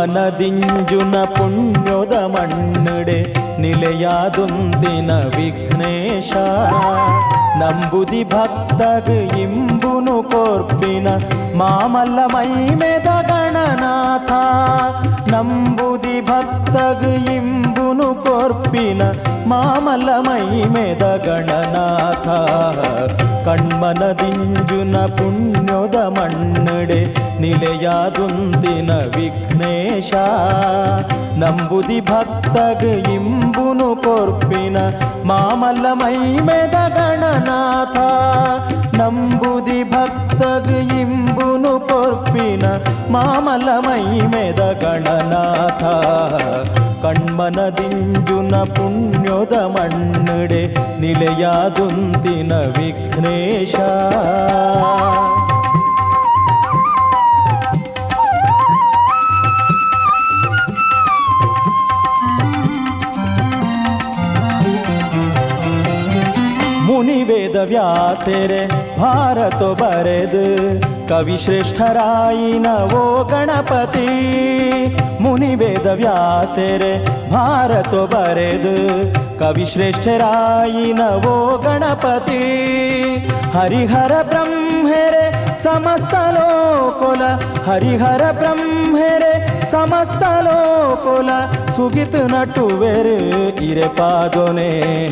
ಕಣ್ಮನದಿಂಜುನ ಪುಣ್ಯದ ಮಣ್ಣಡೆ ನಿಲೆಯಾದುಂದಿನ ವಿಘ್ನೇಶ ನಂಬುದಿ ಭಕ್ತಗ ಇಂಬುನು ಕೋರ್ಪಿನ ಮಾಮಲ್ಲ ಮೈಮೆದ ಗಣನಾಥ ನಂಬುದಿ ಭಕ್ತಗ ಇಂಬುನು ಕೋರ್ಪಿನ ಮಾಮಲ್ಲ ಮೈಮೆದ ಗಣನಾಥ ಕಣ್ಮನದಿಂಜುನ ಪುಣ್ಯದ ಮಣ್ಣಡೆ ನಿಲೆಯಾದುಂದಿನ ವಿಘ್ನೇಶ ನಂಬುದಿ ಭಕ್ತಗ ಇಂಬುನು ಕೋರ್ಪಿನ ಮಾಮಲ್ಲ ಮೈಮೆದ ಗಣನಾಥ ನಂಬುದಿ ಭಕ್ತಗ ಇಂಬುನು ಕೋರ್ಪಿನ ಮಾಮಲ್ಲ ಮೈಮೆದ ಗಣನಾಥ ಕಣ್ಮನದಿಂಜುನ ಪುಣ್ಯದ ಮಣ್ಣಡೆ ನಿಲೆಯಾದುಂದಿನ ವಿಘ್ನೇಶ ಮುನಿವೇದ ವ್ಯಾಸರೆ ಭಾರತ ಬರೆದು ಕವಿಶ್ರೇಷ್ಠರಾಯಿನ ಓ ಗಣಪತಿ ಮುನಿವೇದ ವ್ಯಾಸರೆ ಭಾರತ ಬರೆದು ಕವಿಶ್ರೇಷ್ಠರಾಯಿನ ಓ ಗಣಪತಿ ಹರಿಹರ ಬ್ರಹ್ಮರೆ ಸಮಸ್ತ ಲೋಕುಲ ಹರಿಹರ ಬ್ರಹ್ಮರೆ ಸಮಸ್ತ ಲೋಕುಲ ಸುಗಿತು ನಟುವೆರು ಇರೆ ಪಾದೊನೆ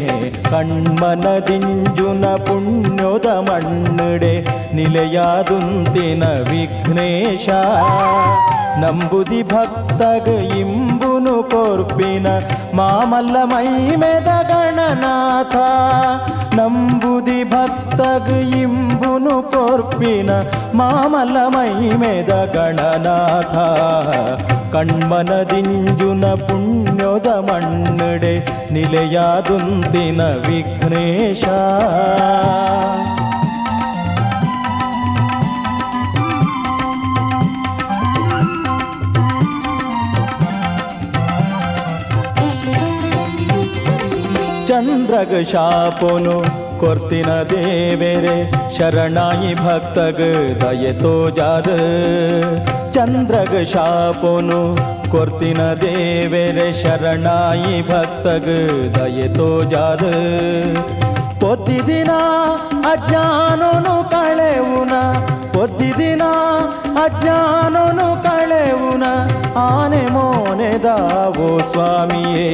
ಕಣ್ಮನದಿಂಜುನ ಪುಣ್ಯದ ಮಣ್ಣಡೆ ನಿಲೆಯಾದುಂದಿನ ವಿಘ್ನೇಶ ನಂಬುದಿ ಭಕ್ತಗ ಇಂಬುನು ಕೋರ್ಪಿನ ಮಾಮಲ್ಲ ಮೈಮೆದ ಗಣನಾಥ ನಂಬುದಿ ಭಕ್ತಗ ಇಂಬುನು ಕೋರ್ಪಿನ ಮಾಮಲ್ಲ ಮೈಮೆದ ಗಣನಾಥ ಕಣ್ಮನದಿಂಜುನ ಪುಣ್ಯದ ಮಣ್ಣಡೆ ನಿಲೆಯಾದುಂದಿನ ವಿಘ್ನೇಶ ಚಂದ್ರಗ ಶಾಪೋನು ಕೊರ್ತಿನ ದೇವೆರೆ ಶರಣಾಯಿ ಭಕ್ತಗ ದಯೆತೋ ಜಾದ ಚಂದ್ರಗ ಶಾಪೋನು ಕೊರ್ತಿನ ದೇವೆರೆ ಶರಣಾಯಿ ಭಕ್ತಗ ದಯೆತೋ ಜಾದ ಪೊದ್ದಿದಿನ ಅಜ್ಞಾನನು ಕಳೆವುನ ಪೊದ್ದಿದಿನ ಅಜ್ಞಾನನು ಕಳೆವುನ ಆನೆ ಮೋನೆದಾವೋ ಸ್ವಾಮಿಯೇ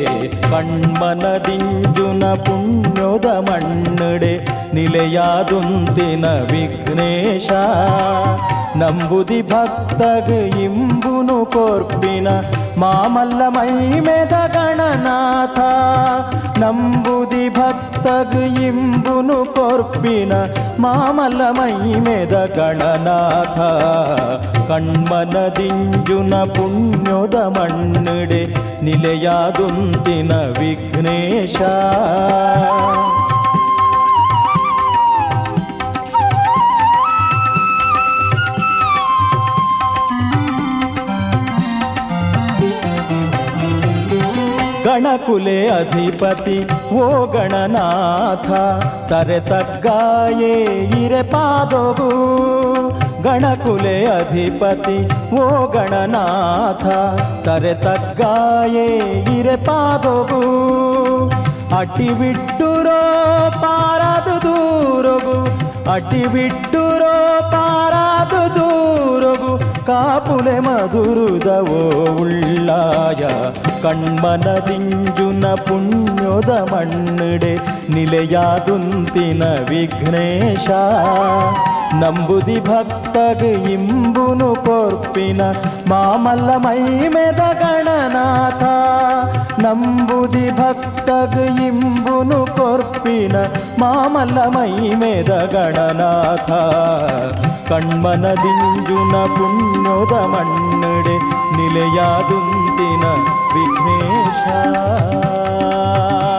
ಕಣ್ಮನದಿಂಜುನ ಪುಣ್ಯದ ಮಣ್ಣಡೆ ನಿಲೆಯಾದುಂದಿನ ವಿಘ್ನೇಶ ನಂಬುದಿ ಭಕ್ತಗ ಇಂಬುನು ಕೋರ್ಪಿನ ಮಾಮಲ್ಲ ಮೈಮೆದ ಗಣನಾಥ ನಂಬುದಿ ಭಕ್ತಗ ಇಂಬುನು ಕೋರ್ಪಿನ ಮಾಮಲ್ಲ ಮೈಮೆದ ಗಣನಾಥ ಕಣ್ಮನದಿಂಜುನ ಪುಣ್ಯದ ಮಣ್ಣಡೆ ನಿಲೆಯಾದುಂದಿನ ವಿಘ್ನೇಶ ಗಣಕುಲೆ ಅಧಿಪತಿ ಓ ಗಣನಾಥ ತರೆ ತಗ್ಗಾಯೇ ಇರೆ ಪಾದೋಗು ಗಣಕುಲೆ ಅಧಿಪತಿ ಓ ಗಣನಾಥ ತರೆ ತಗ್ಗಾಯೇ ಇರೆ ಪಾದೋಗು ಅಡ್ಡಿ ಬಿಟ್ಟುರೋ ಪಾರಾದು ದೂರಗು ಅಡ್ಡಿ ಬಿಟ್ಟುರೋ ಪಾರಾದು ದೂರಗು ಕಾಪುಲೆ ಮಧುರುದವೋ ಉಳ್ಳಾಯ ಕಣ್ಮನದಿಂಜುನ ಪುಣ್ಯದ ಮಣ್ಣಡೆ ನಿಲೆಯಾದುಂದಿನ ವಿಘ್ನೇಶ ನಂಬುದಿ ಭಕ್ತಗ ಇಂಬುನು ಕೋರ್ಪಿನ ಮಾಮಲ್ಲ ಮೈಮೆದ ಗಣನಾಥ ನಂಬುದಿ ಭಕ್ತಗ ಇಂಬುನು ಕೋರ್ಪಿನ ಮಾಮಲ್ಲ ಮೈಮೆದ ಗಣನಾಥ ಕಣ್ಮನದಿಂಜುನ ಪುಣ್ಯದ ಮಣ್ಣಡೆ ನಿಲೆಯಾದುಂದಿನ ವಿಘ್ನೇಶ